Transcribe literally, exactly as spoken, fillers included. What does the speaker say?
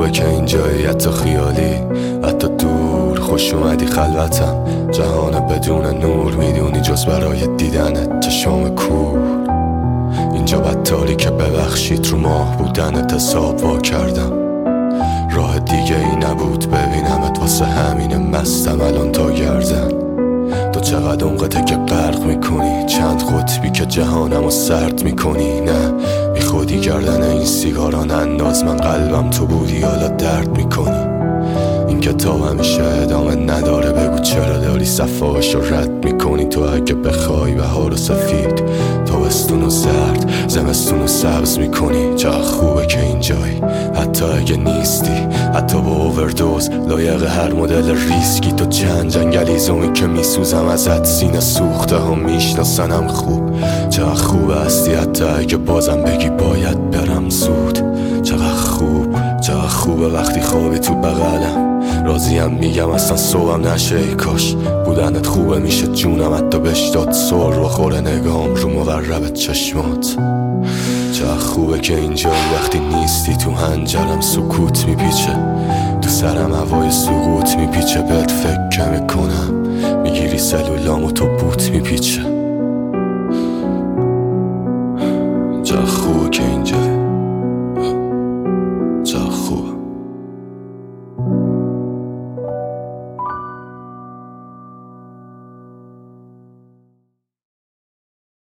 خوبه که اینجایی، حتی خیالی، حتی دور. خوش اومدی خلوتم، جهان بدون نور. میدونی جز برای دیدنت چشام کور. اینجا بدتاری که ببخشید رو ماه بودنت حساب وا کردم. راه دیگه ای نبود ببینمت، واسه همین مستم الان تا گردن. تو چقدر اونقدر که غرق میکنی، چند قطبی که جهانمو سرد میکنی. نه بی خودی گردن این سیگاران انداز، من قلبم تو بودی حالا درد میکنی. این کتاب همیشه ادامه نداره، بگو چرا داری صفحه‌اشو رد میکنی. تو اگه بخوای بهار و سفید، تابستون و زرد، زمستون و سبز میکنی. چقدر خوبه که اینجایی، حتی اگه نیستی، حتی با اووردوز لایق هر مدل ریسکی. تو چند جنگلیزومی که میسوزم ازت، سینه سوخته هم میشناسنم خوب. چقدر خوبه هستی حتی اگه بازم بگی باید برم زود. چقدر خوب، چقدر خوبه وقتی خوابی تو بغلم. راضیم میگم اصلا صبحم نشه، ای کاش بودنت خوبه میشه جونم حتی بهش داد سر بخوره نگام رو مقرب چشمات. چقدر خوبه که اینجایی، وقتی نیستی تو هنجرم سکوت میپیچه، تو سرم هوای سقوط میپیچه. بهت فکر میکنم میگیری سلولامو تو بوت میپیچه. چقدر خوبه که اینجایی.